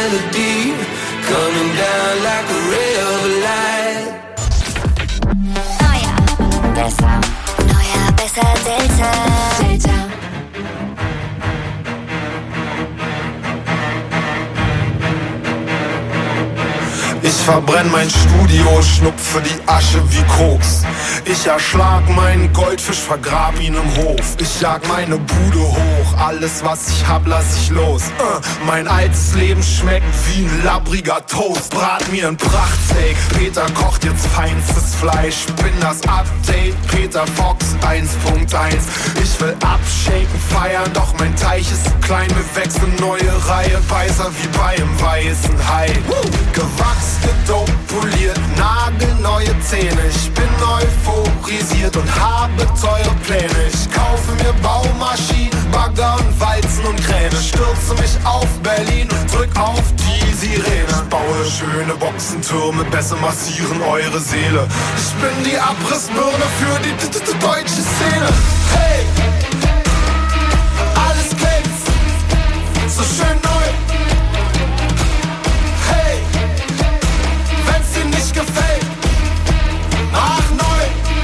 melody coming down like a ray of light. Neuer, besser, Delta. Ich verbrenn mein Studio, schnupfe die Asche wie Koks. Ich erschlag meinen Goldfisch, vergrab ihn im Hof. Ich jag meine Bude hoch, alles was ich hab lass ich los. Mein altes Leben schmeckt wie ein labbriger Toast. Brat mir ein Prachtsteak, Peter kocht jetzt feinstes Fleisch. Bin das Update, Peter Fox 1.1. Ich will abshaken, feiern, doch mein Teich ist zu klein. Wir wechseln neue Reihe, Beißer wie bei einem weißen Hai. Gewachsen, gedopt, poliert, nagelneue Zähne. Ich bin euphorisiert und habe teure Pläne. Ich kaufe mir Baumaschinen, Bagger und Walzen und Kräne. Stürze mich auf Berlin und drück auf die Sirene. Ich baue schöne Boxentürme, besser massieren eure Seele. Ich bin die Abrissbirne für die deutsche Szene. Hey! Alles glänzt, so schön neu. Gefällt, mach neu.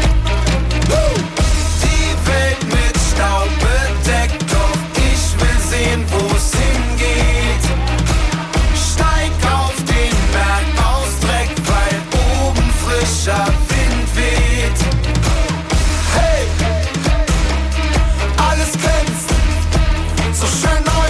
Die Welt mit Staub bedeckt, doch ich will sehen, wo es hingeht. Steig auf den Berg aus Dreck, weil oben frischer Wind weht. Hey, alles glänzt, so schön neu.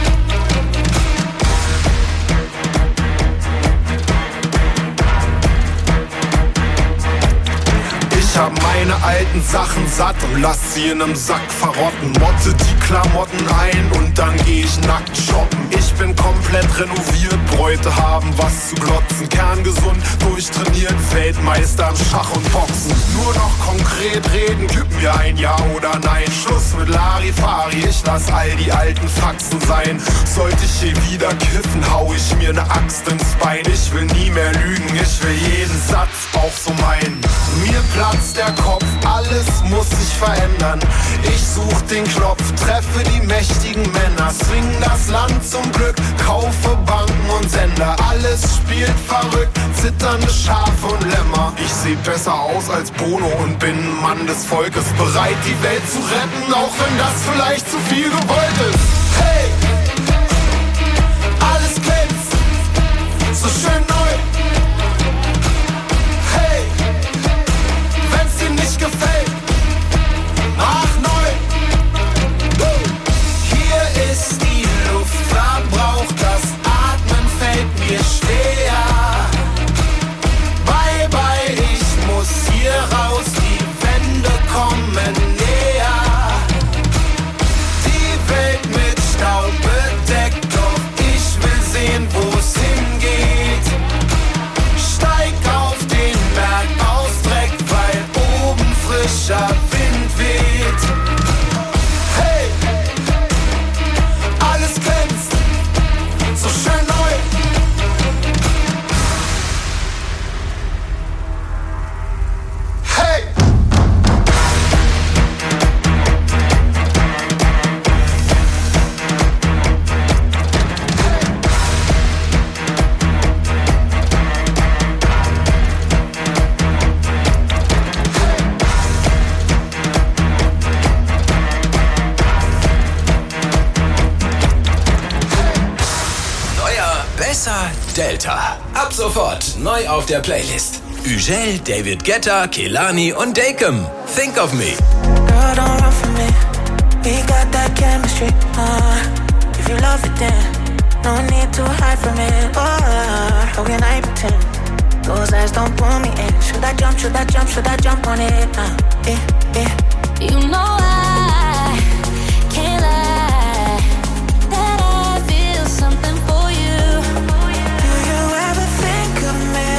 Ich hab meine alten Sachen satt und lass sie in nem Sack verrotten. Motte die Klamotten ein und dann geh ich nackt shoppen. Ich bin komplett renoviert, Bräute haben was zu glotzen. Kerngesund, durchtrainiert, Weltmeister im Schach und Boxen. Nur noch konkret reden, gib mir ein Ja oder Nein. Schluss mit Larifari, ich lass all die alten Faxen sein. Sollte ich hier wieder kiffen, hau ich mir ne Axt ins Bein. Ich will nie mehr lügen, ich will jeden Satz auch so meinen. Mir platzt der Kopf, alles muss sich verändern. Ich such den Knopf, treffe die mächtigen Männer. Swing das Land zum Glück, kaufe Banken und Sender. Alles spielt verrückt, zitternde Schafe und Lämmer. Ich seh besser aus als Bono und bin ein Mann des Volkes. Bereit die Welt zu retten, auch wenn das vielleicht zu viel gewollt ist. Hey! Alles glänzt, so schön neu. Gefällt, mach neu. Hier ist die Luft verbraucht, das Atmen fällt mir schwer. Bye bye, ich muss hier raus, die Wände kommen näher. Die Welt mit Staub bedeckt, doch ich will sehen, wo es hingeht. Steig auf den Berg aus Dreck, weil frischer Wind weht. Hey, alles glänzt, so schön neu. Hey! Delta. Ab sofort neu auf der Playlist. Ügel, David Guetta, Kehlani und Dakem. Think of me. Girl, don't run from me. We got that chemistry. If you love it, then no need to hide from it. How can I pretend? Those eyes don't pull me in. Should I jump? Should I jump? Should I jump on it? You know I can't lie that I feel something for you. Do you ever think of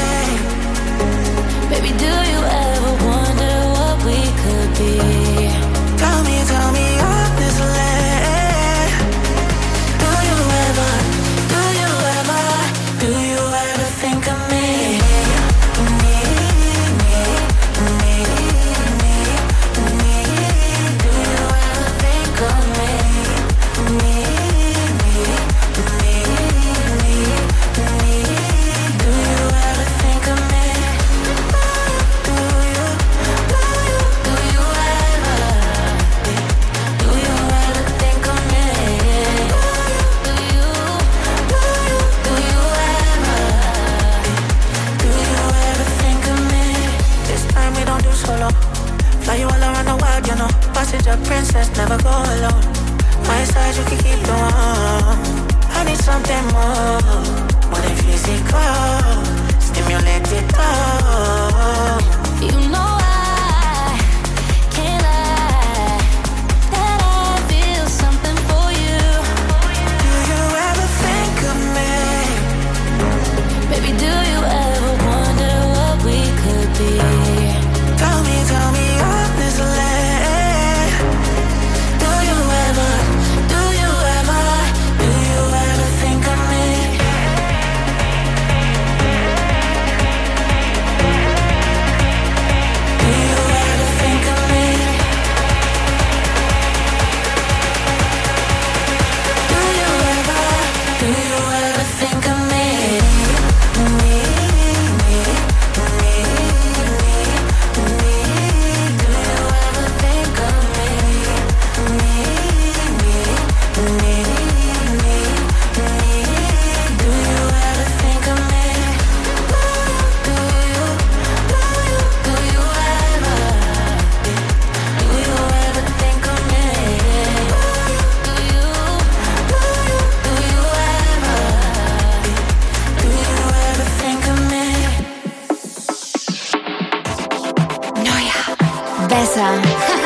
me? Baby, do you ever wonder what we could be? Tell me honestly. Do you ever think of me? Do you something more than physical. Stimulate it all. You know I can't lie that I feel something for you. Do you ever think of me? Baby, do you ever wonder what we could be? Tell me honestly. Do you ever think of me? Do you ever think of me? Do you ever think of me? Besser.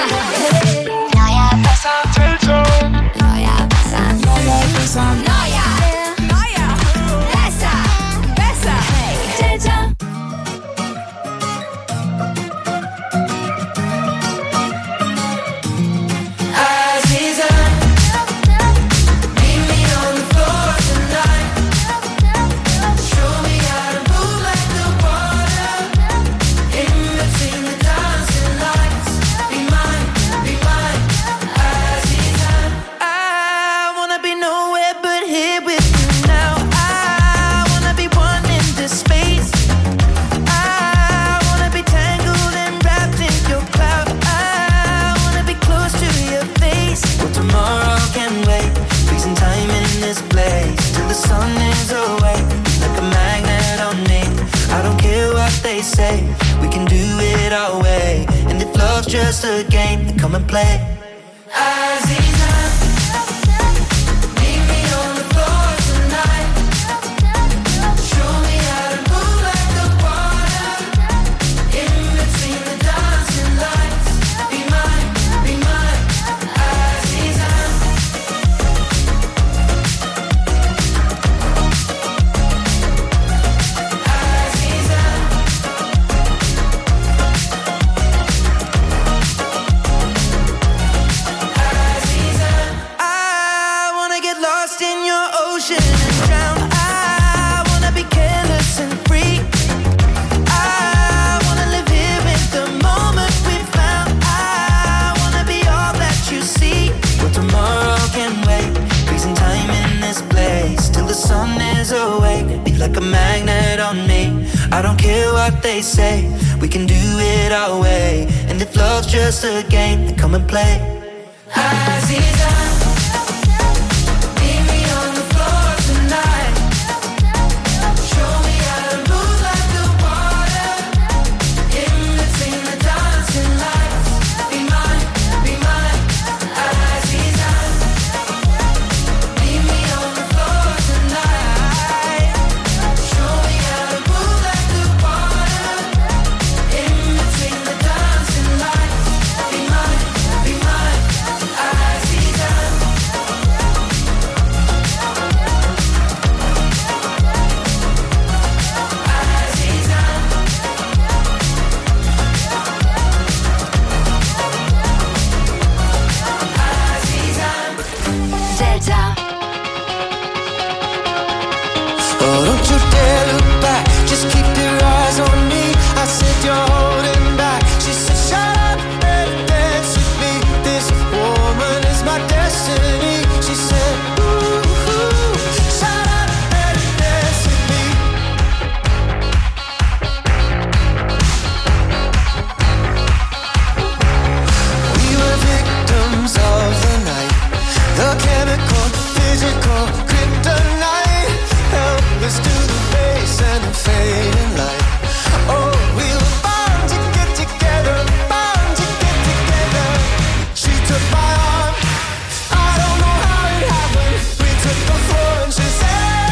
Just a game, then come and play. I don't care what they say, we can do it our way. And if love's just a game, then come and play. Meet me on the floor tonight. Show me how to move like the water. In between the dancing lights. Be mine, Azizan. Meet me on the floor tonight. Show me how to move like the water. In between the dancing lights. Be mine, Azizan. Delta. Oh, don't you dare look back, just keep your eyes on me. I said you're holding back. She said shut up and dance with me. This woman is my destiny. She said ooh, shut up and dance with me. We were victims of the night. The chemical, physical, kryptonite. Helpless to the base and the fading light. Oh, we were bound to get together, bound to get together. She took my arm, I don't know how it happened. We took the floor and she said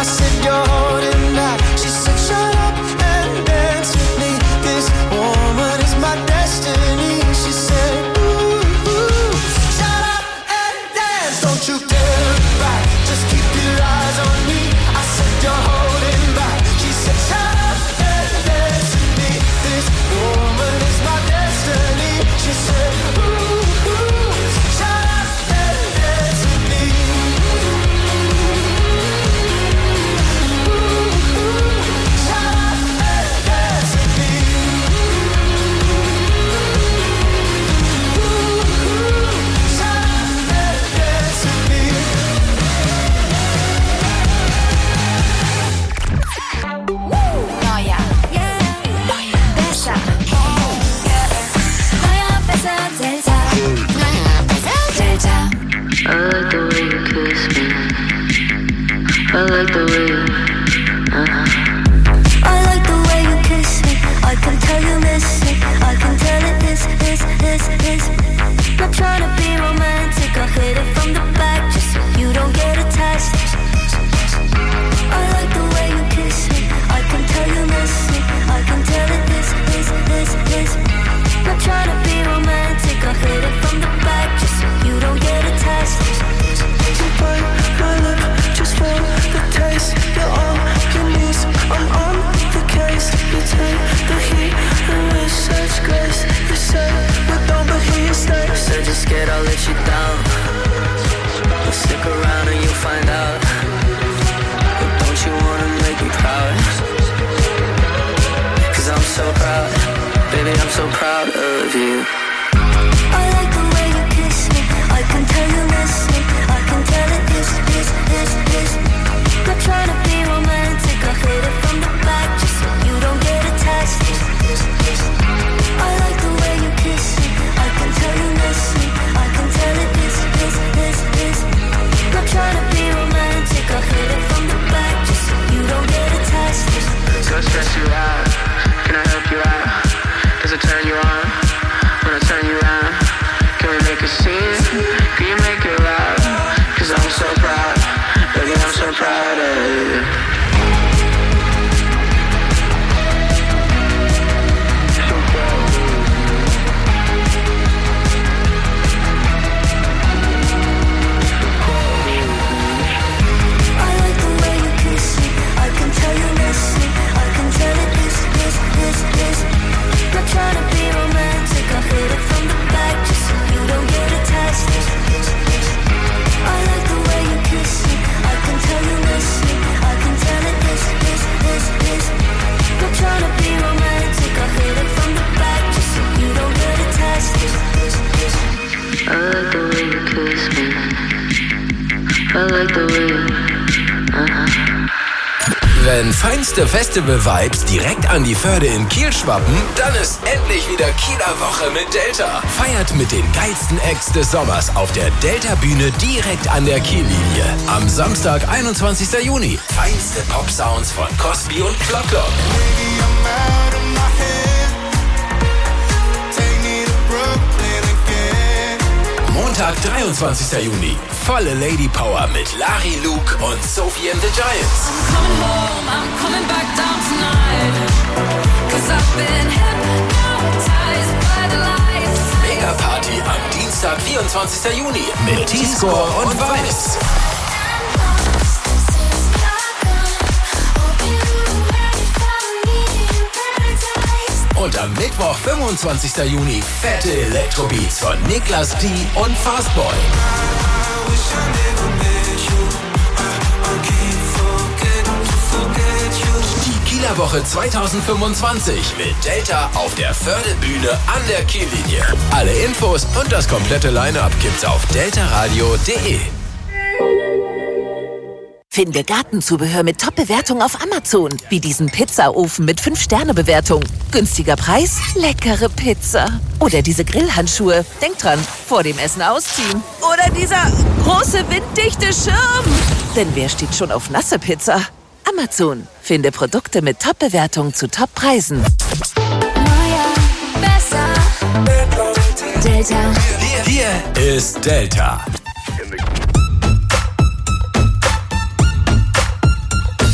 said you're holding back. She said shut up and dance with me. This woman is my destiny. She said ooh, ooh, shut up and dance. Don't you dare look back. Just keep your eyes on me. I said you're holding back. She said shut up and dance with me. This woman is my destiny. She said ooh, ooh, shut up and dance with me. Ooh, ooh, shut up and dance with me. Ooh, ooh, shut up and dance with me. Neuer, besser, neuer, besser, Delta, Delta. I like the way you kiss me. I like the way you, I like the way you kiss me. I can tell you miss it. I can tell it is. Not trying to be romantic. I'll hit it from the back just so you don't get attached. I like the way you kiss me. I can tell you miss it. I can tell it is. Not trying to be romantic. I'll hit it from the back just so you don't get attached. You bite my lip just for the taste. You're on your knees, I'm on the case. You take the heat and with such grace. You say we're done but here you stay. said you're scared I'll let you down. But stick around and you'll find out. But don't you wanna make me proud? Cause I'm so proud, baby, I'm so proud of you. I like the way you kiss me. I can tell you miss me. I can tell it is. Not trying to be romantic. I'll hit it from the back just so you don't get attached. I like the way you kiss me. I can tell you miss me. I can tell it is. Not trying to be romantic. I'll hit it from the back just so you don't get attached. Go stress you out, can I help you out? Does it turn you on when I turn you around? Can we make a scene? Can you make it loud? Cause I'm so proud, baby, I'm so proud of you. I like the way you kiss me. I can tell you miss me. I can tell it is. Not trying to be romantic. I'll hit it from the back just so you don't get attached. I like the way you kiss me. I can tell you miss me. I can tell it is. Not trying to be romantic. I'll hit it from the back just so you don't get attached. I like the way you kiss me. I like the way you, Wenn feinste Festival-Vibes direkt an die Förde in Kiel schwappen, dann ist endlich wieder Kieler Woche mit Delta. Feiert mit den geilsten Acts des Sommers auf der Delta-Bühne direkt an der Kiellinie. Am Samstag, 21. Juni. Feinste Pop-Sounds von Cosby und Clock. Montag, 23. Juni. Volle Lady Power mit Larry Luke und Sophie and the Giants. Coming home, I'm coming back down tonight. 'Cause I've been hypnotized by the lights. Megaparty am Dienstag, 24. Juni mit T-Score und Weiß. Und am Mittwoch, 25. Juni, fette Elektrobeats von Niklas D. und Fastboy. Die Kieler Woche 2025 mit Delta auf der Förde-Bühne an der Kiellinie. Alle Infos und das komplette Line-Up gibt's auf deltaradio.de. Finde Gartenzubehör mit Top-Bewertung auf Amazon. Wie diesen Pizzaofen mit 5-Sterne-Bewertung. Günstiger Preis, leckere Pizza. Oder diese Grillhandschuhe. Denk dran, vor dem Essen ausziehen. Oder dieser große winddichte Schirm. Denn wer steht schon auf nasse Pizza? Amazon. Finde Produkte mit Top-Bewertung zu Top-Preisen. Neuer, besser, Delta. Hier ist Delta.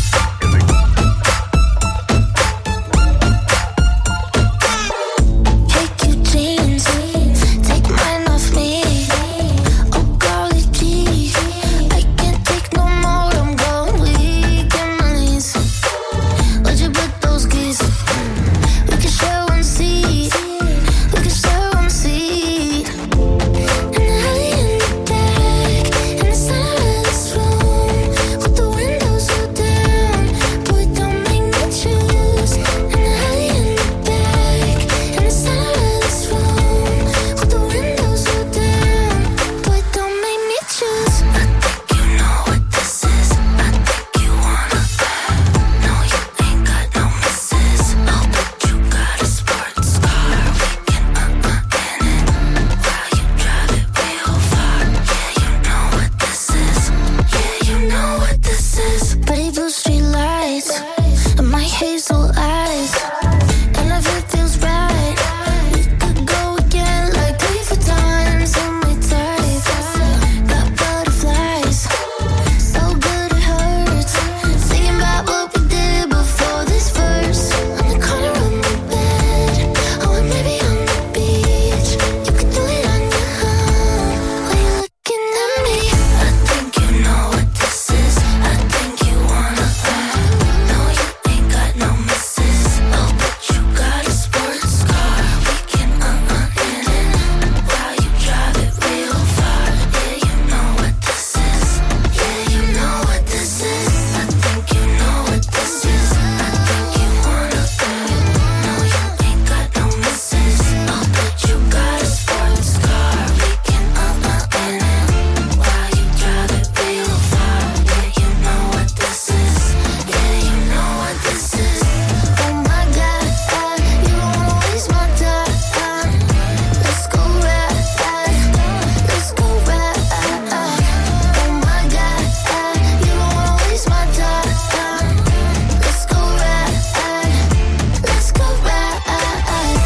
hazel eyes, and if it feels right, we could go again like 3 4 times. Hold me tight, got butterflies, so good it hurts. Thinking about what we did before this verse. On the corner of my bed, or maybe on the beach. You could do it on your own while you're looking at me. I think you know what this is. I think you wanna. No, you ain't got no misses. Oh, but you got a sports car. We can in it while you drive it real far. Yeah, you know what this is. Yeah, you know what this is. I think you know what this is. I think you wanna. No, you ain't got no misses. Oh, but you got a sports car. We can in it while you drive it real far. Yeah, you know what this is. Yeah, you know what this is. Oh my God, you don't wanna waste my time. Let's go ride, let's go ride. Oh my God, you don't wanna waste my time. Let's go ride, let's go ride. I think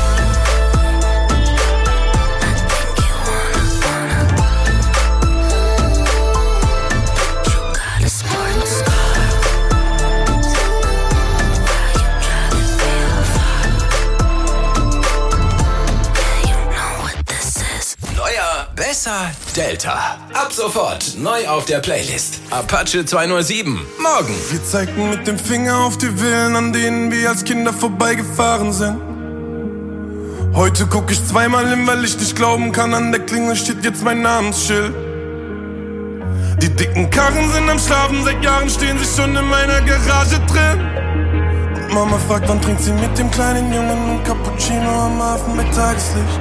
you wanna. You got a sports car. You drive it real far. Yeah, you know what this is. Neuer, besser, Delta. Ab sofort neu auf der Playlist. Apache 207. Morgen. Wir zeigten mit dem Finger auf die Villen, an denen wir als Kinder vorbeigefahren sind. Heute guck ich zweimal hin, weil ich nicht glauben kann, an der Klingel steht jetzt mein Namensschild. Die dicken Karren sind am Schlafen, seit Jahren stehen sie schon in meiner Garage drin. Und Mama fragt, wann trinkt sie mit dem kleinen Jungen ein Cappuccino am Hafen bei Tageslicht.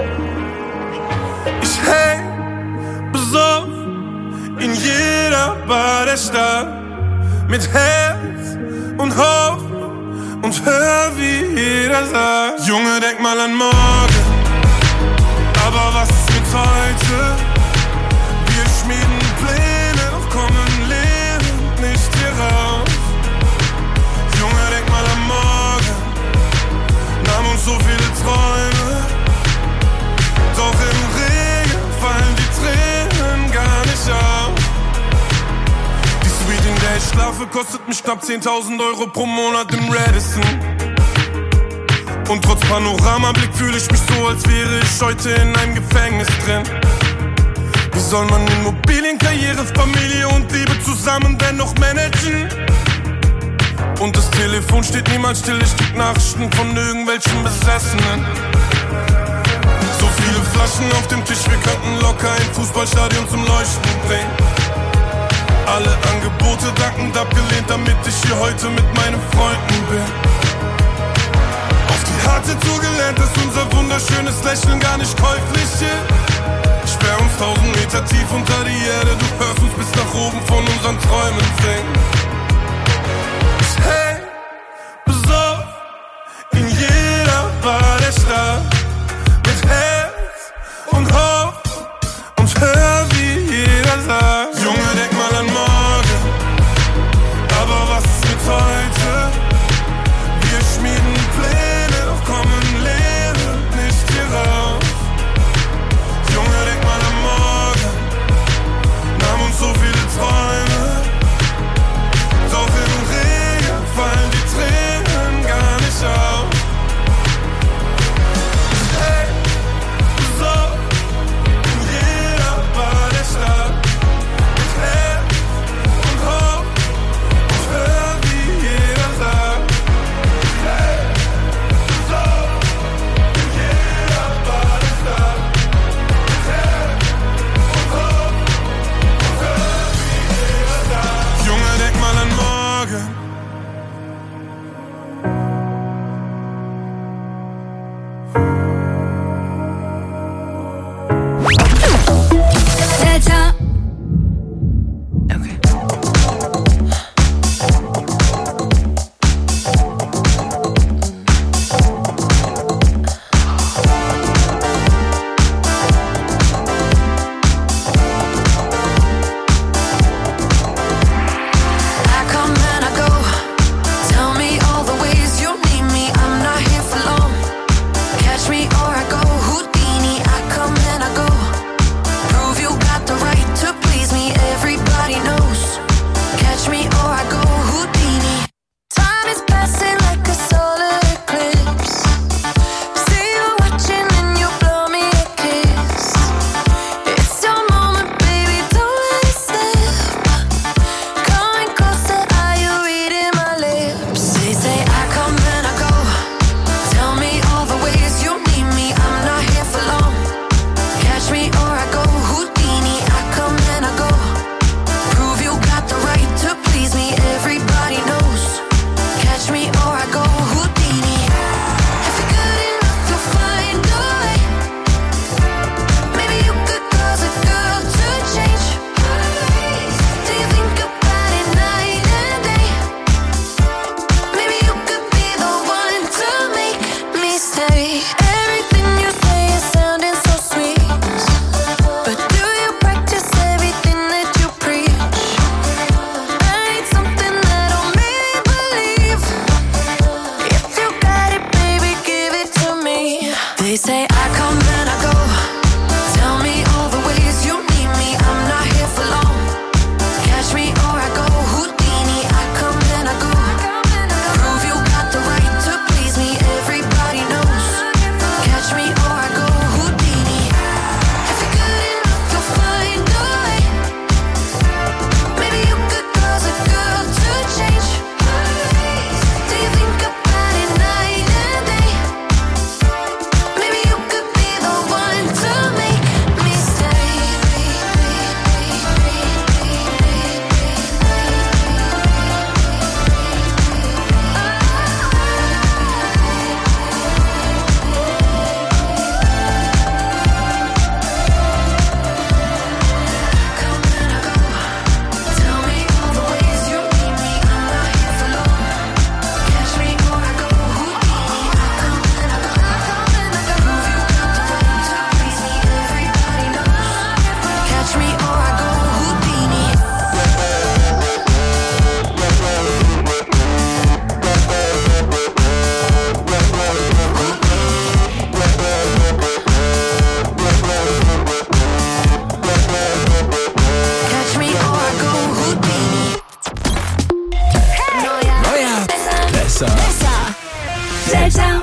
Ich häng besoffen in jeder Bar der Stadt, mit Herz und Hoffnung und hör, wie jeder sagt: Junge, denk mal an morgen, aber was ist mit heute? Wir schmieden Pläne, doch kommen lebend nicht hier raus. Junge, denk mal an morgen, nahm uns so viele Träume, doch im Regen fallen die Tränen gar nicht auf. Die Suite, in der ich schlafe, kostet mich knapp 10.000 Euro pro Monat im Radisson. Und trotz Panoramablick fühle ich mich so, als wäre ich heute in einem Gefängnis drin. Wie soll man Immobilien, Karriere, Familie und Liebe zusammen dennoch managen? Und das Telefon steht niemals still, ich krieg Nachrichten von irgendwelchen Besessenen. So viele Flaschen auf dem Tisch, wir könnten locker ein Fußballstadion zum Leuchten bringen. Alle Angebote dankend abgelehnt, damit ich hier heute mit meinen Freunden bin. Auf die harte Tour gelernt, dass unser wunderschönes Lächeln gar nicht käuflich ist. Sperr uns 1000 Meter tief unter die Erde, du hörst uns bis nach oben von unseren Träumen singen. Ich häng besoffen in jeder Bar der Stadt, mit Herz und Hoffnung und hör, wie jeder sagt: Junge, denk mal an morgen, aber was ist mit heute? Wir schmieden Pläne, doch kommen lebend nicht hier raus. Junge, denk mal an morgen, nahm uns so viele Träume, besser. Delta.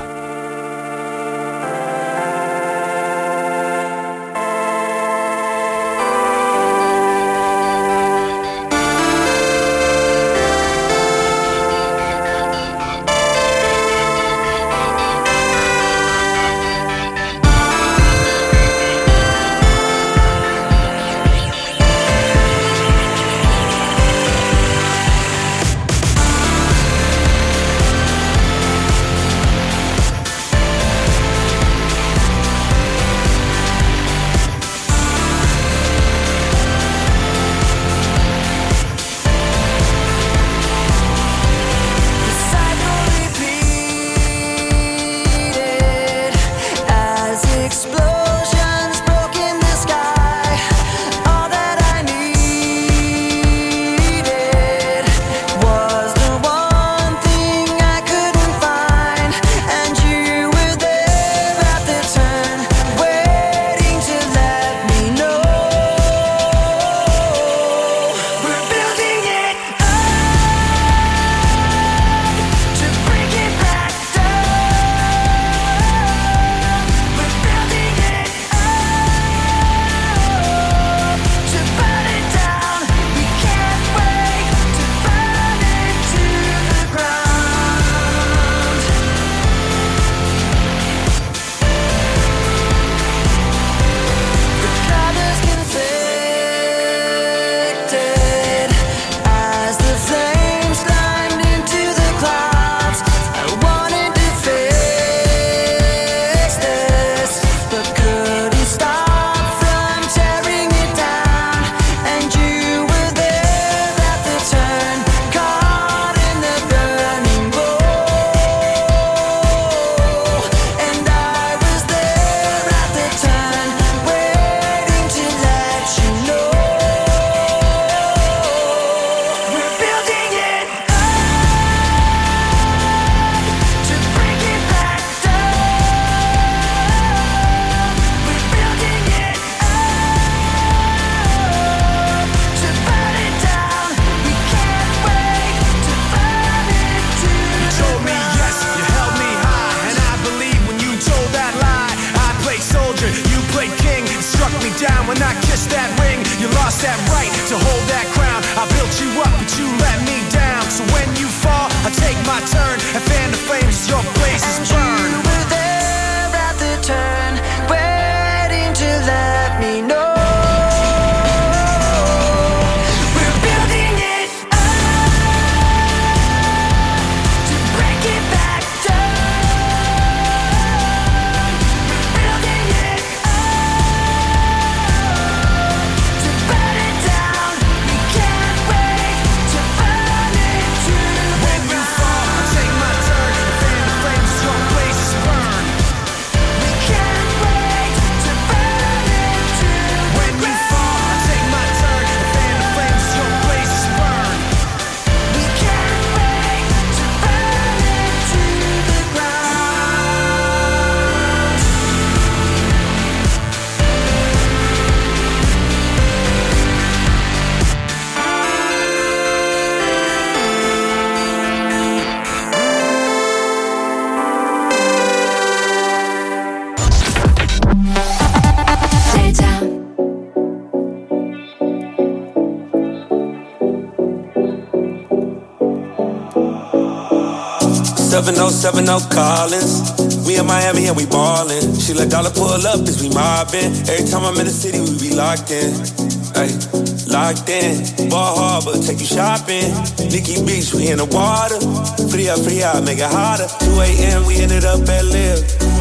Collins. We in Miami and we ballin'. She let dollar pull up as we mobbin'. Every time I'm in the city, we be locked in. Ay, locked in. Ball Harbor, take you shopping. Nikki Beach, we in the water. Free up, make it hotter. 2 a.m. we ended up at Live.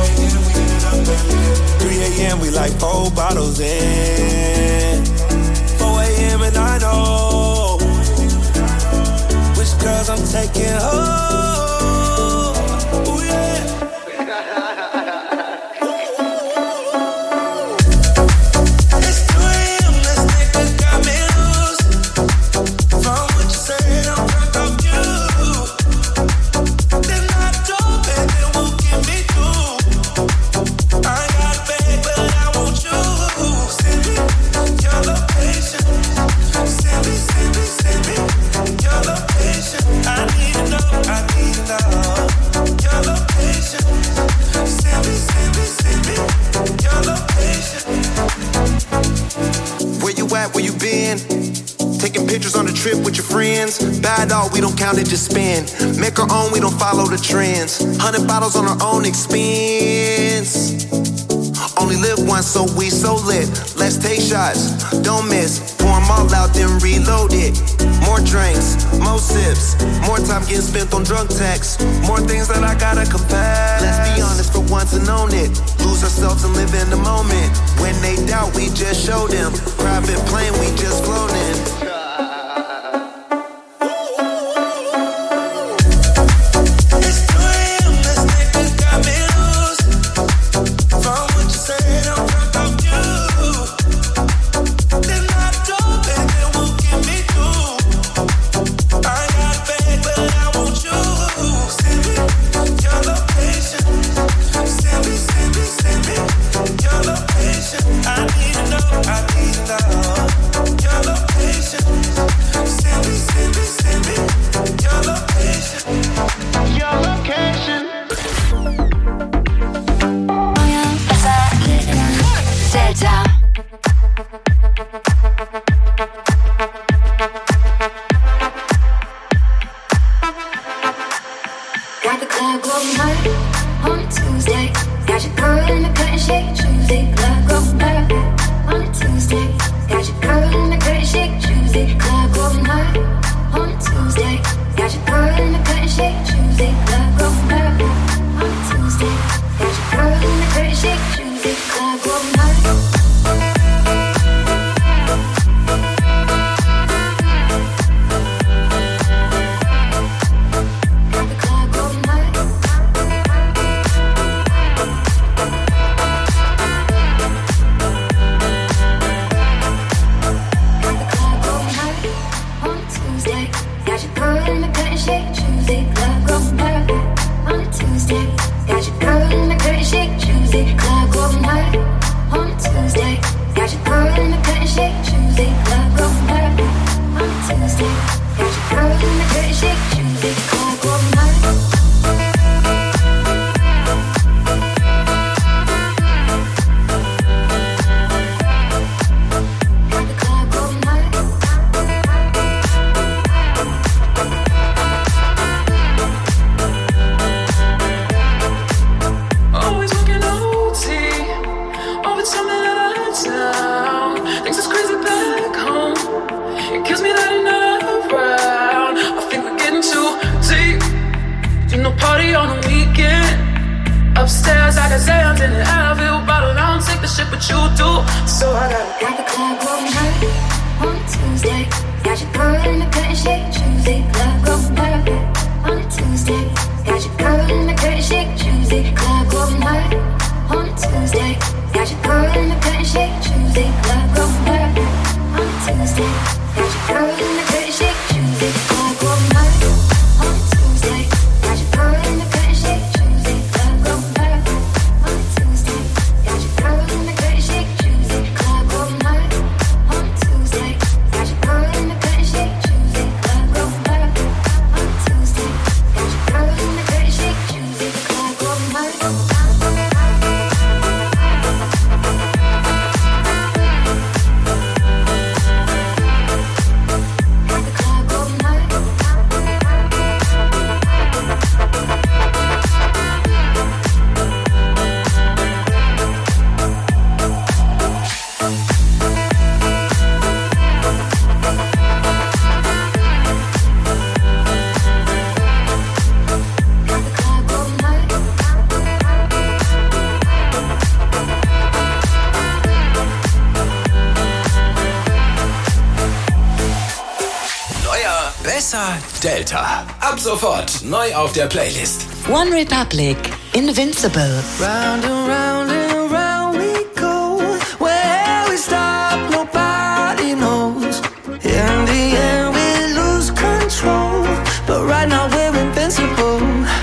3 a.m. we like 4 bottles in. 4 a.m. and I know which girls I'm taking home. I trip with your friends. Bad dog, we don't count it, just spend. Make our own, we don't follow the trends. 100 bottles on our own expense. Only live once, so we so lit. Let's take shots, don't miss. Pour them all out, then reload it. More drinks, more sips. More time getting spent on drunk texts. More things that I gotta confess. Let's be honest for once and own it. Lose ourselves and live in the moment. When they doubt, we just show them. Private plane, we just flown in. Delta. Ab sofort neu auf der Playlist. One Republic, Invincible. Round and round and round we go. Where we stop, nobody knows. In the end, we lose control. But right now, we're invincible.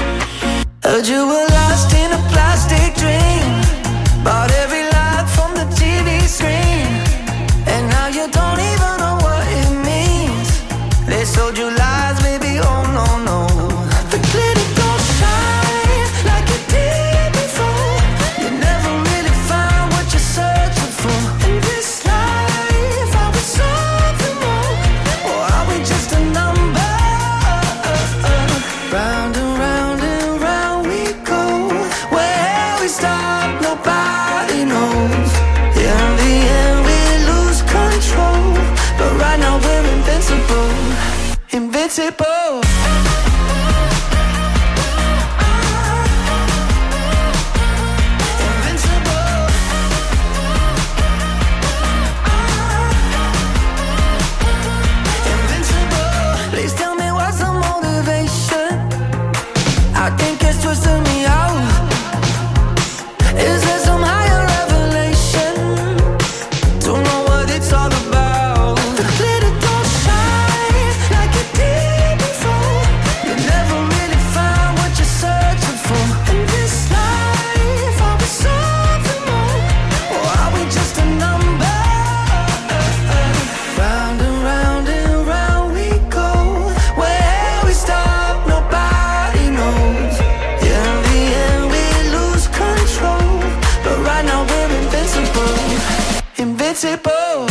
Heard you were lost in a plastic dream. Bought every light from the TV screen. And now you don't even know what it means. They sold you lies, baby, oh no, no. The glitter don't shine like it did before. You never invincible. Please tell me what's the motivation. I think it's twisting me out. Is there some higher revelation? Don't know what it's all about. The glitter don't shine like it did before. You never really find what you're searching for. In this life, are we something more? Or are we just a number? Round and round and round we go. Where we stop, nobody knows. In the end, we lose control. But right now we're invincible. Invincible.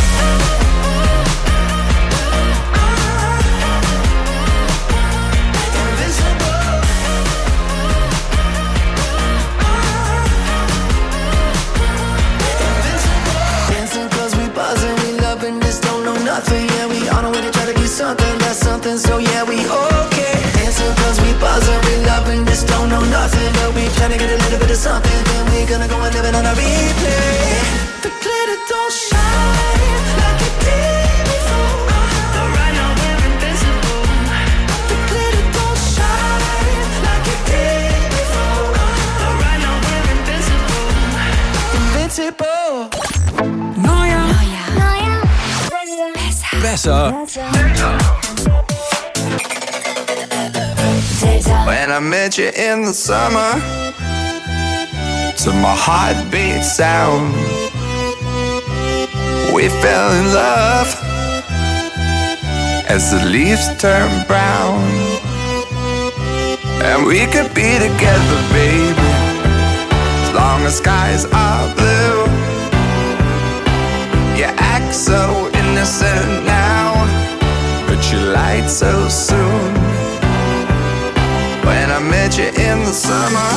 Dancing 'cause we buzzing, we loving this, don't know nothing. Yeah, we on our way to try to be something, that's something. So yeah, we okay. Dancing 'cause we buzzing, we loving this, don't know nothing, but we trying to get a little bit of something. Then we gonna go and live it on a replay. The glitter don't shine like it did before. But right now we're invincible. The glitter don't shine like it did before. But right now we're invincible. Invincible. Neuer. Besser. When I met you in the summer, to my heartbeat sound, we fell in love as the leaves turn brown. And we could be together, baby, as long as skies are blue. You act so innocent now, but you lied so soon. When I met you in the summer,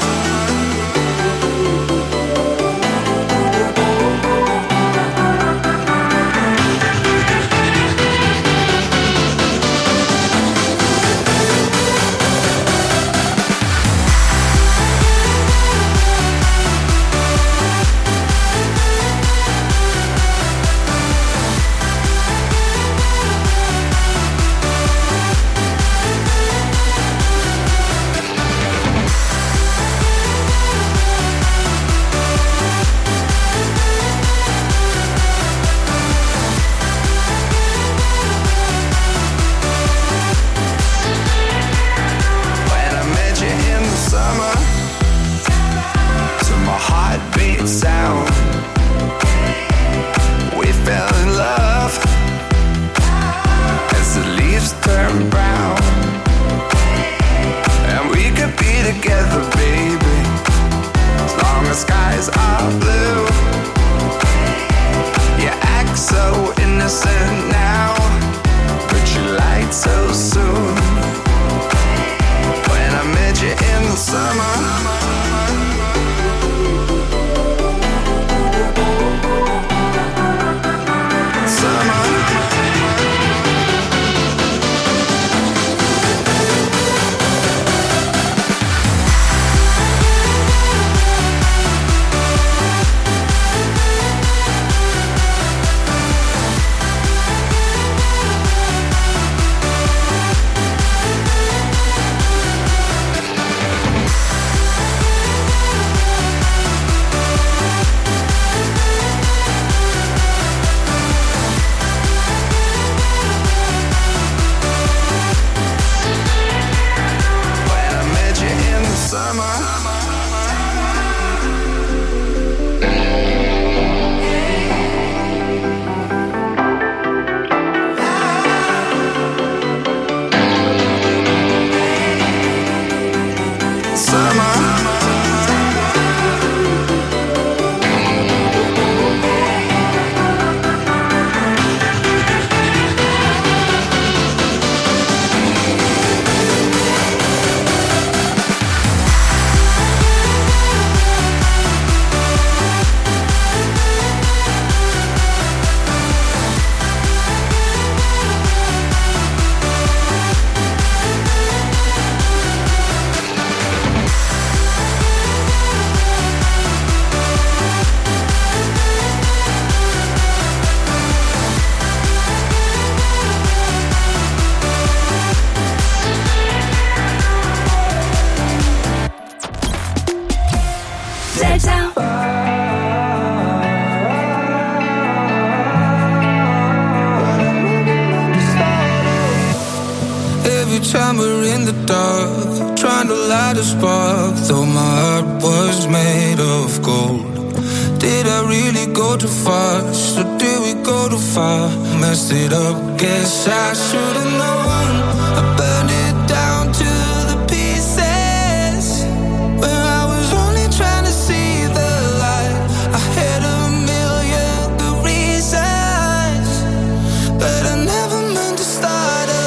sound, we fell in love as the leaves turn brown. And we could be together, baby, as long as skies are blue. You act so innocent now, but you lied so soon. When I met you in the summer, light a spark, though my heart was made of gold. Did I really go too fast, or did we go too far? Messed it up, guess I should've known. I burned it down to the pieces, when I was only trying to see the light. I had a million good reasons, but I never meant to start a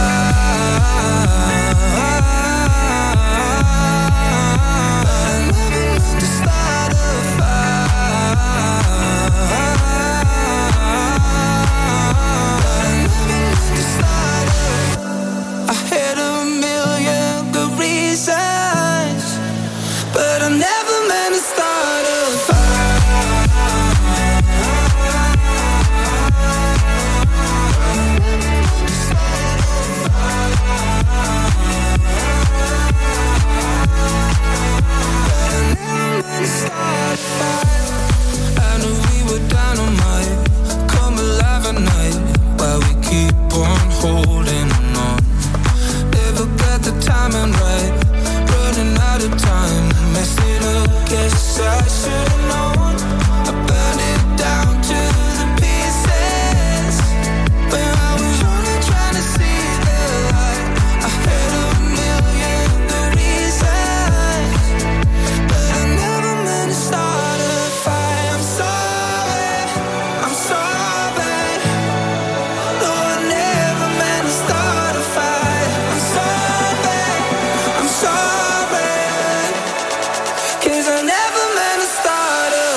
holding on. Never got the timing right, running out of time. Messed it up, guess I should've known. I burned it down to the pieces, when I was only trying to see the light. I had a million good reasons, but I never meant to start a fight. I'm sorry, I'm sorry. No, I never meant to start a fight. I'm sorry, I'm sorry, 'cause I never meant to start a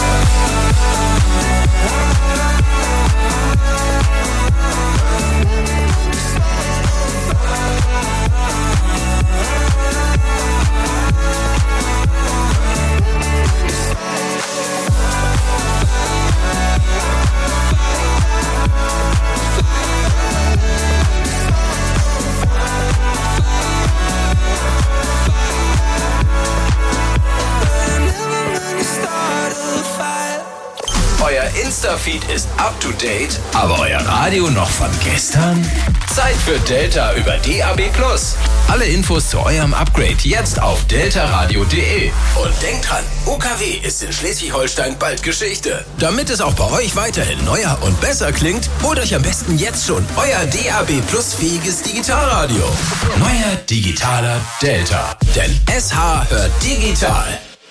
Euer Insta-Feed ist up to date, aber euer Radio noch von gestern? Zeit für Delta über DAB+. Alle Infos zu eurem Upgrade jetzt auf deltaradio.de. Und denkt dran, UKW ist in Schleswig-Holstein bald Geschichte. Damit es auch bei euch weiterhin neuer und besser klingt, holt euch am besten jetzt schon euer DAB+-fähiges Digitalradio. Neuer digitaler Delta. Denn SH hört digital.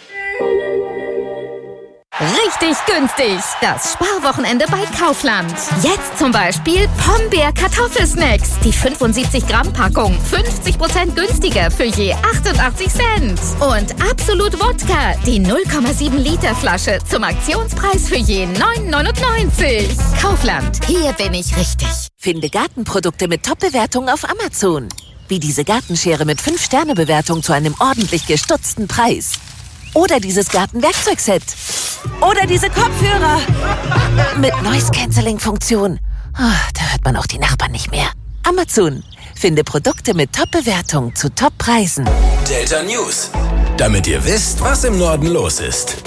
Richtig günstig. Das Sparwochenende bei Kaufland. Jetzt zum Beispiel Pombeer Kartoffelsnacks. Die 75-Gramm-Packung. 50% günstiger für je 88 Cent. Und Absolut Wodka. Die 0,7 Liter Flasche zum Aktionspreis für je 9,99. Kaufland. Hier bin ich richtig. Finde Gartenprodukte mit Top-Bewertung auf Amazon. Wie diese Gartenschere mit 5-Sterne-Bewertung zu einem ordentlich gestutzten Preis. Oder dieses Gartenwerkzeugset. Oder diese Kopfhörer. Mit Noise-Canceling-Funktion. Oh, da hört man auch die Nachbarn nicht mehr. Amazon. Finde Produkte mit Top-Bewertung zu Top-Preisen. Delta News. Damit ihr wisst, was im Norden los ist.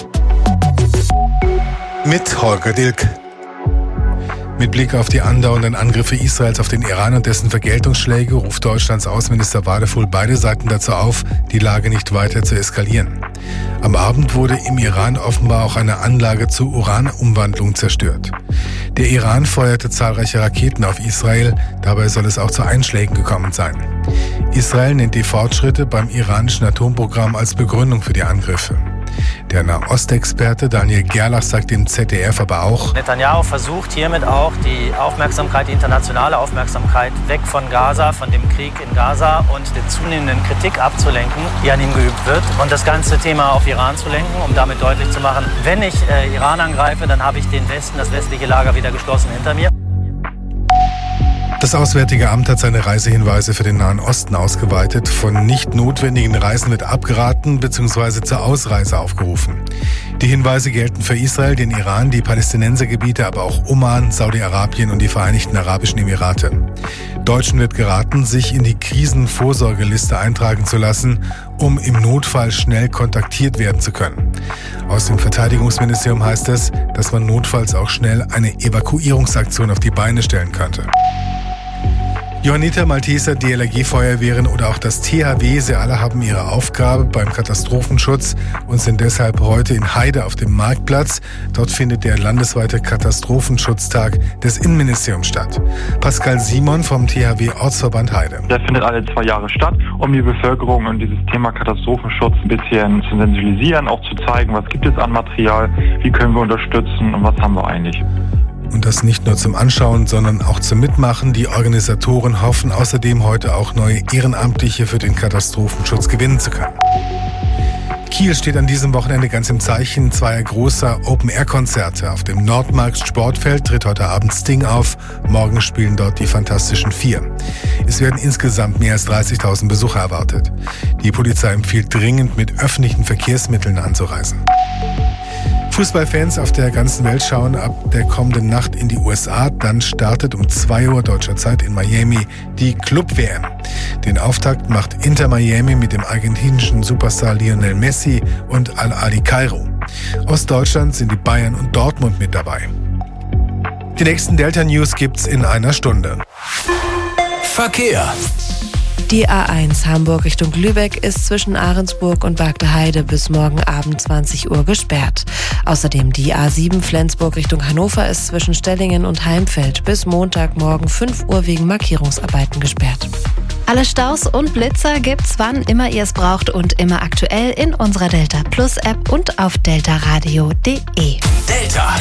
Mit Holger Dilk. Mit Blick auf die andauernden Angriffe Israels auf den Iran und dessen Vergeltungsschläge ruft Deutschlands Außenminister Wadefuhl beide Seiten dazu auf, die Lage nicht weiter zu eskalieren. Am Abend wurde im Iran offenbar auch eine Anlage zur Uranumwandlung zerstört. Der Iran feuerte zahlreiche Raketen auf Israel, dabei soll es auch zu Einschlägen gekommen sein. Israel nennt die Fortschritte beim iranischen Atomprogramm als Begründung für die Angriffe. Der Nahostexperte Daniel Gerlach sagt dem ZDF aber auch: Netanyahu versucht hiermit auch die Aufmerksamkeit, die internationale Aufmerksamkeit weg von Gaza, von dem Krieg in Gaza und der zunehmenden Kritik abzulenken, die an ihm geübt wird, und das ganze Thema auf Iran zu lenken, um damit deutlich zu machen, wenn ich Iran angreife, dann habe ich den Westen, das westliche Lager wieder geschlossen hinter mir. Das Auswärtige Amt hat seine Reisehinweise für den Nahen Osten ausgeweitet. Von nicht notwendigen Reisen wird abgeraten bzw. zur Ausreise aufgerufen. Die Hinweise gelten für Israel, den Iran, die Palästinensergebiete, aber auch Oman, Saudi-Arabien und die Vereinigten Arabischen Emirate. Deutschen wird geraten, sich in die Krisenvorsorgeliste eintragen zu lassen, um im Notfall schnell kontaktiert werden zu können. Aus dem Verteidigungsministerium heißt es, dass man notfalls auch schnell eine Evakuierungsaktion auf die Beine stellen könnte. Johanniter, Malteser, DLRG-Feuerwehren oder auch das THW, sie alle haben ihre Aufgabe beim Katastrophenschutz und sind deshalb heute in Heide auf dem Marktplatz. Dort findet der landesweite Katastrophenschutztag des Innenministeriums statt. Pascal Simon vom THW Ortsverband Heide. Der findet alle 2 Jahre statt, um die Bevölkerung und dieses Thema Katastrophenschutz ein bisschen zu sensibilisieren, auch zu zeigen, was gibt es an Material, wie können wir unterstützen und was haben wir eigentlich. Und das nicht nur zum Anschauen, sondern auch zum Mitmachen. Die Organisatoren hoffen außerdem heute auch neue Ehrenamtliche für den Katastrophenschutz gewinnen zu können. Kiel steht an diesem Wochenende ganz im Zeichen zweier großer Open-Air-Konzerte. Auf dem Nordmarkt Sportfeld tritt heute Abend Sting auf. Morgen spielen dort die Fantastischen Vier. Es werden insgesamt mehr als 30.000 Besucher erwartet. Die Polizei empfiehlt dringend, mit öffentlichen Verkehrsmitteln anzureisen. Fußballfans auf der ganzen Welt schauen ab der kommenden Nacht in die USA. Dann startet um 2 Uhr deutscher Zeit in Miami die Club-WM. Den Auftakt macht Inter Miami mit dem argentinischen Superstar Lionel Messi und Al-Ahly Kairo. Aus Deutschland sind die Bayern und Dortmund mit dabei. Die nächsten Delta-News gibt's in einer Stunde. Verkehr. Die A1 Hamburg Richtung Lübeck ist zwischen Ahrensburg und Bagdeheide bis morgen Abend 20 Uhr gesperrt. Außerdem die A7 Flensburg Richtung Hannover ist zwischen Stellingen und Heimfeld bis Montagmorgen 5 Uhr wegen Markierungsarbeiten gesperrt. Alle Staus und Blitzer gibt's, wann immer ihr es braucht und immer aktuell in unserer Delta Plus App und auf deltaradio.de. Delta.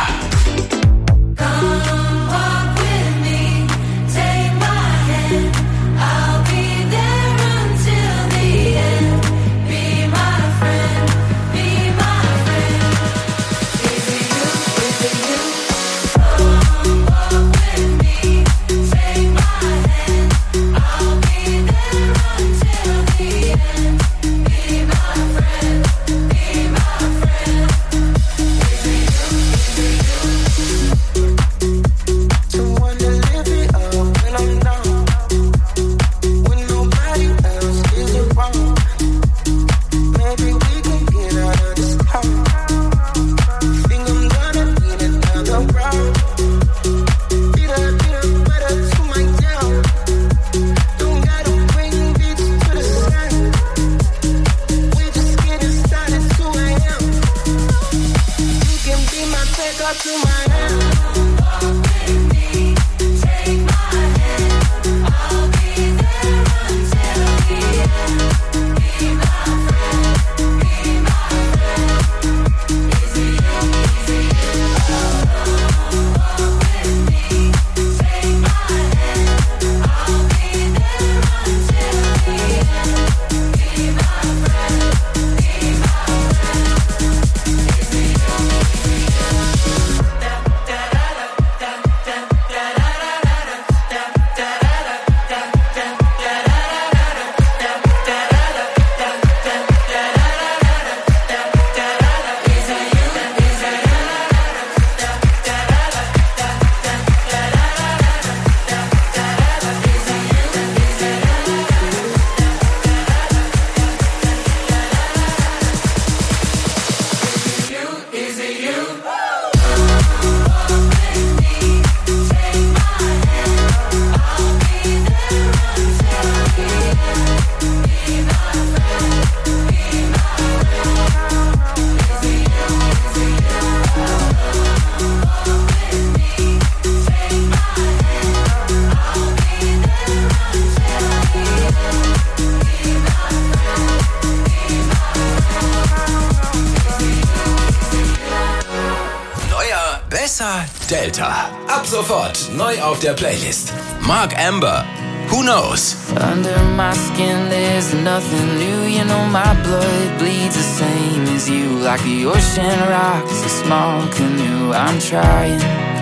Delta. Ab sofort neu auf der Playlist. Mark Amber. Who knows? Under my skin there's nothing new. You know my blood bleeds the same as you. Like the ocean rocks a small canoe. I'm trying.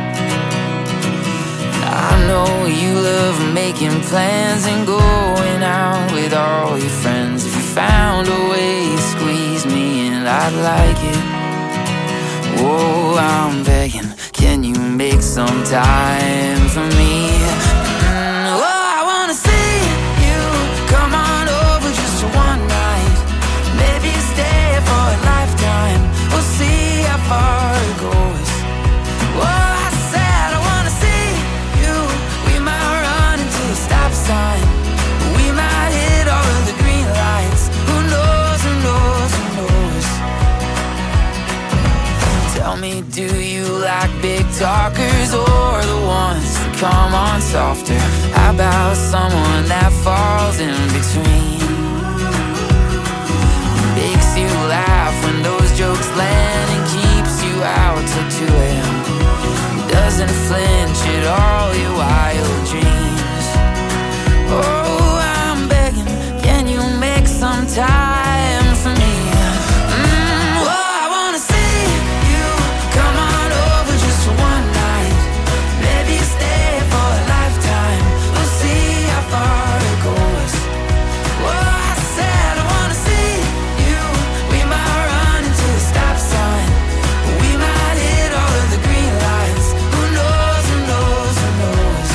I know you love making plans and going out with all your friends. If you found a way to squeeze me in, I'd like it. Whoa, I'm begging, can you make some time for me? Oh, I wanna see you come on over just for one night. Maybe stay for a lifetime. We'll see how far it goes. Oh, I said I wanna see you. We might run into a talkers or the ones that come on softer? How about someone that falls in between? Makes you laugh when those jokes land and keeps you out till 2 a.m. Doesn't flinch at all your wild dreams. Oh, I'm begging, can you make some time for me? Oh, I wanna see you come on over just for one night. Maybe stay for a lifetime. We'll see how far it goes. Oh, I said I wanna see you. We might run into a stop sign. We might hit all of the green lights. Who knows, who knows, who knows?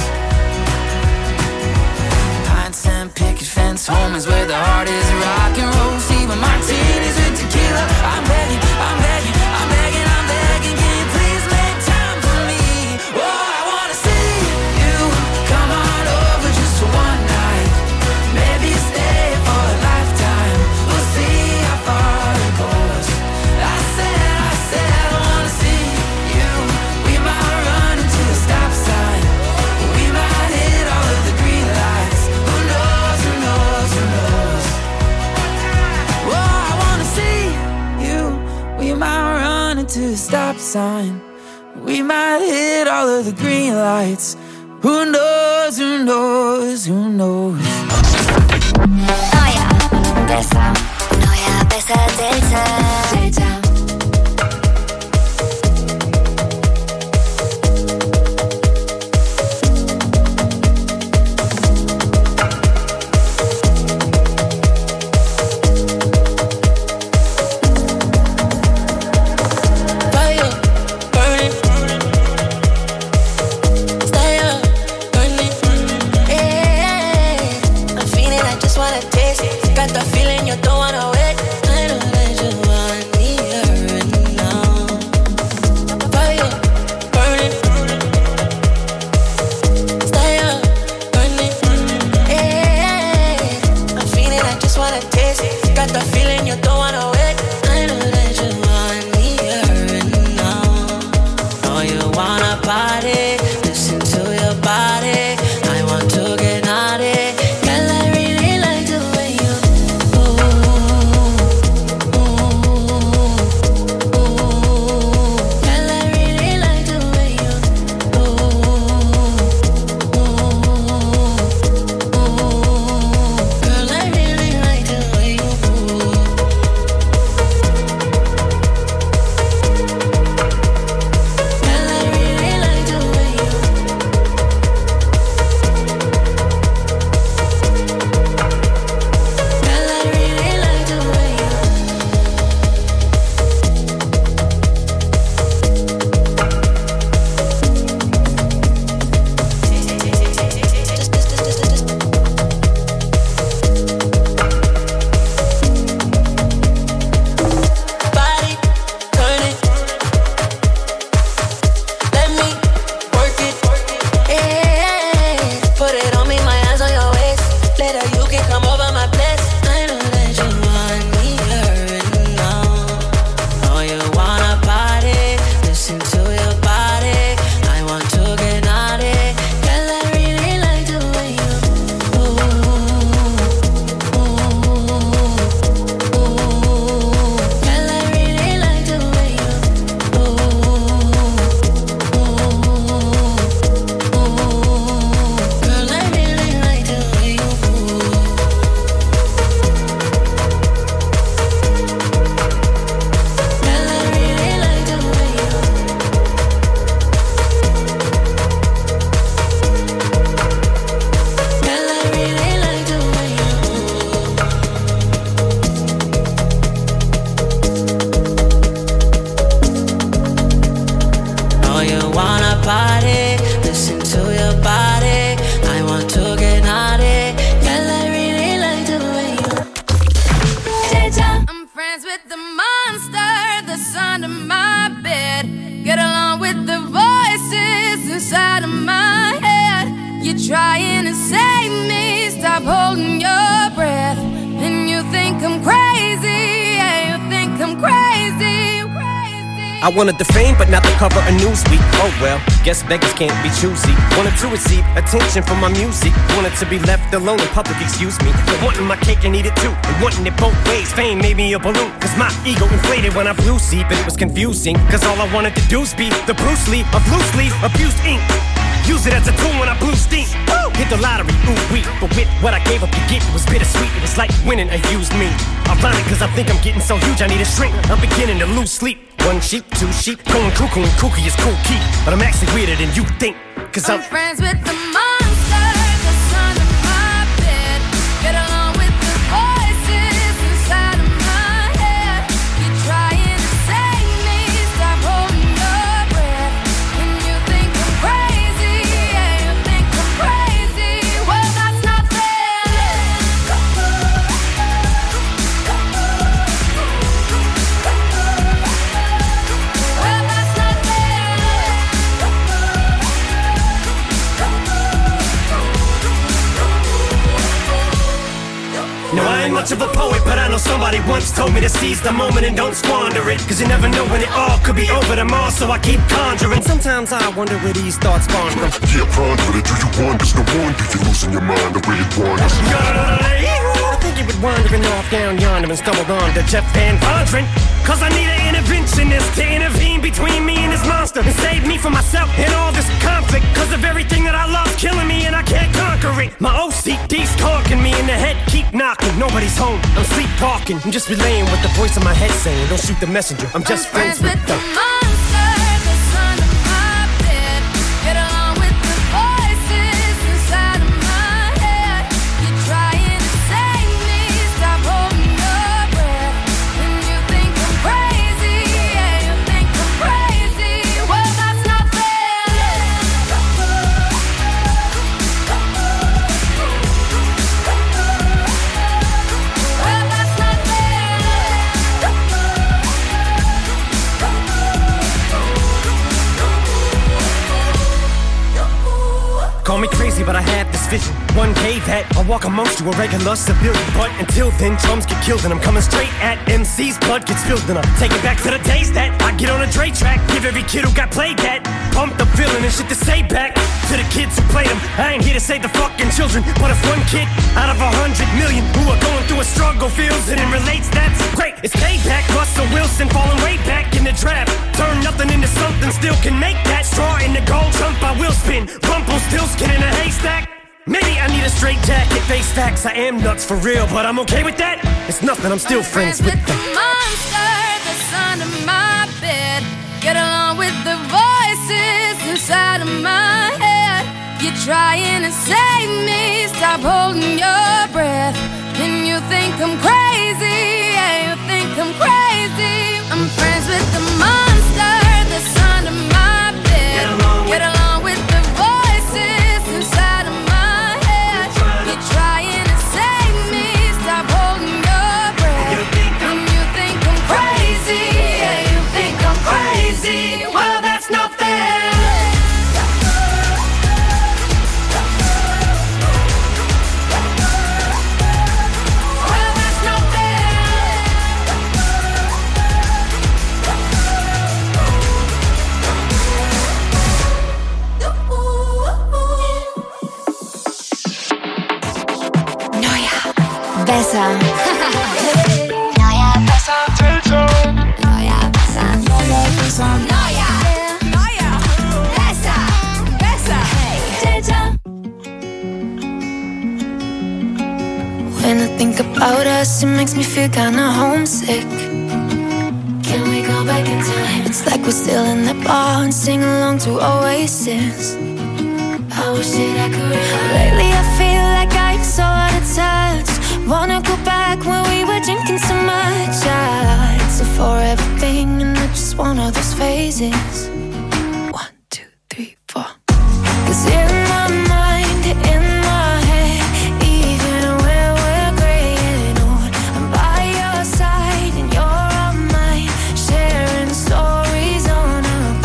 Pints and picket fence home is where the heart is rock and roll. Even martinis with tequila. I'm begging, I'm begging, I'm begging, I'm begging. Can you please make time for me? Oh, I wanna see you come on over just for one night. Maybe stay for a lifetime. We'll see how far it goes. I said I wanna see you. We might run into a stop sign. We might hit all of the green lights. Who knows, who knows, who knows? Oh, I wanna see you. We might run into a stop sign. We might hit all of the green lights. Who knows, who knows, who knows? Neuer, besser Delta. Fire, burning. Stay up, burning. Yeah, I'm feeling, I just wanna taste. Got the feeling you don't wanna wait. I know that you want me right now. Fire, burning. Stay up, burning. Yeah, I'm feeling, I just wanna taste. Got the feeling you don't wanna wait. I know that you want me right now. Know you wanna party, listen to your body. I want to get naughty. Girl, I really like the way you Girl, I really like the way you Girl, I really like the way you Girl, I really like the way you Girl, I really like the way you Body, turn it. Let me work it. Yeah, put it on me, my hands on your waist. Later you can come over my place. I know that you want me right now. Know you wanna party, listen to your body. I want to get naughty. Girl, I really like the way you Girl, I really like the way you Girl, I really like the way you Girl, I really like the way you Girl, I really like the way Know you wanna party, listen to your body. I want to get naughty. Girl, I really like the way you I'm friends with the monster that's under my bed. Get along with the voices inside of my head. You're trying to save me, stop holding your breath. And you think I'm crazy, yeah, you think I'm crazy, crazy. I wanted the fame, but not the cover of Newsweek. Oh well, guess beggars can't be choosy. Wanted to receive attention from my music. Wanted to be left alone in public, excuse me. But wanting my cake and eat it too. And wanting it both ways, fame made me a balloon. Cause my ego inflated when I flew see, but it was confusing. Cause all I wanted to do is be the Bruce Lee of loosely abused ink. Use it as a tool when I blew steam. Woo! Hit the lottery, ooh wee. But with what I gave up to get, it was bittersweet. It was like winning a used me. Ironic cause I think I'm getting so huge I need a shrink. I'm beginning to lose sleep. One sheep, two sheep, going cuckoo and kooky is cool key. But I'm actually weirder than you think. Cause I'm friends with the monster that's under my bed. Get along with the voices inside of my head. You're trying to save me, stop holding your breath. And you think I'm crazy, yeah, you think I'm crazy. Well, that's not fair. Well, that's not fair. No, I ain't much of a poet, but I know somebody once told me to seize the moment and don't squander it. Cause you never know when it all could be over tomorrow, so I keep conjuring. Sometimes I wonder where these thoughts spawn from. Yeah, ponder it, do you wonder? No wonder you're losing your mind the way it wanders. I think you were wandering off down yonder and stumbled on to Jeff Van Vondren. Cause I need an interventionist to intervene between me and this monster and save me from myself and all this conflict. Cause of everything that I love's killing me and I can't conquer it. My OCD's talking me in the head, keep knocking. Nobody's home, I'm sleepwalking. I'm just relaying what the voice in my head saying. Don't shoot the messenger, I'm just friends with the monster that's under my bed. Get along with the voices inside of my head. You're trying to save me, stop holding your breath. And you think I'm crazy, yeah, you think I'm crazy. Well, that's not fair. Well, that's not Call me crazy, but I had this vision. One day that I'll walk amongst you, a regular civilian. But until then, chums get killed, and I'm coming straight at MC's blood gets spilled. And I take it back to the days that I get on a Dre track. Give every kid who got played that pumped up feeling and shit to say back to the kids who played them. I ain't here to save the fucking children, but if one kid out of 100 million who are going through a struggle feels it and relates, that's great. It's payback. Russell Wilson falling way back in the draft. Turn nothing into something, still can make that. Straw in the gold jump, I will spin. Rumpelstiltskin in a haystack. Maybe I need a straight jacket, face facts. I am nuts for real, but I'm okay with that. It's nothing, I'm still friends with the monster that's under my bed. Get along with the voices inside of my head. You're trying to save me, stop holding your breath. And you think I'm crazy, yeah, you think I'm crazy. I'm friends with the monster that's under my bed. Get along with the voices inside of my head. You're trying to save me, stop holding your breath. And you think I'm crazy, yeah, you think I'm crazy. Well, that's not fair. Besser. Neuer, besser. Neuer, besser. Neuer, besser. Neuer, besser. Besser. Hey, Delta. When I think about us, it makes me feel kinda homesick. Can we go back in time? It's like we're still in that bar and sing along to Oasis. I wish that I could. Lately I feel like I'm so out of touch. Wanna go back when we were drinking so much. It's a forever thing and not just one of those phases.